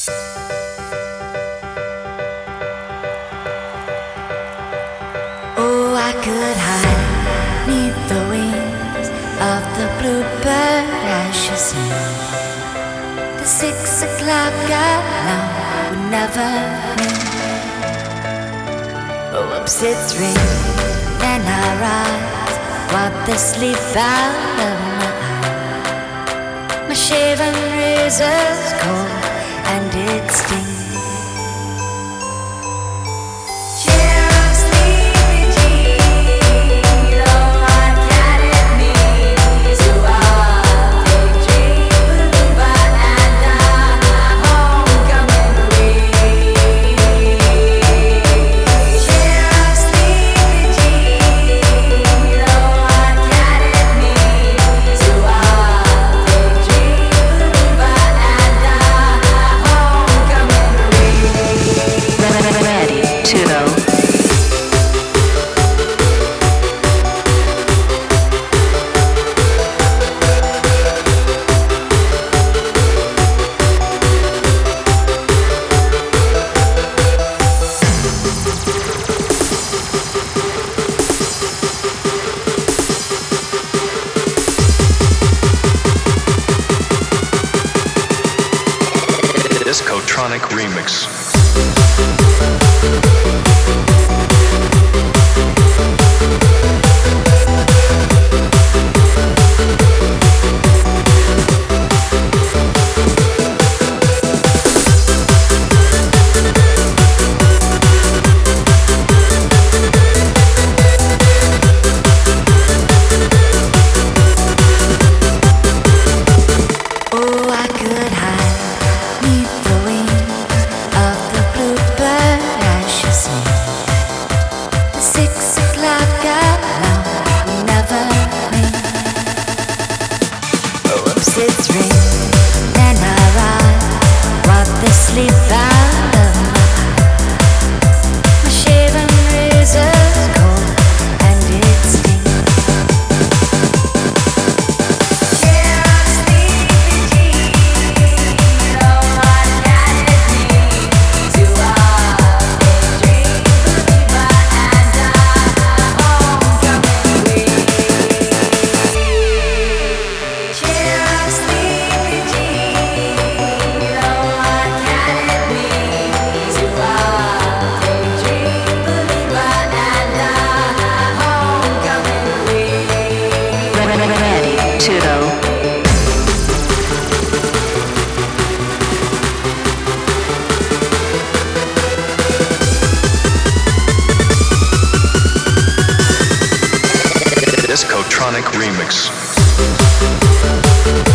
Oh, I could hide neath the wings of the bluebird as she sings. The 6 o'clock alarm would never ring. Oh, whoops, it's ring, and I rise, wipe the sleep out of my eyes. My shaven razor's cold, and it stings. Discotronic Remix. It's ring, and I rise, wipe the sleep out of my eyes. My shaven razor's cold, and it stings. Yeah, I'm sleepy Jean. Oh, what can it mean to our daydream believer and our homecoming queen? Discotronic Remix.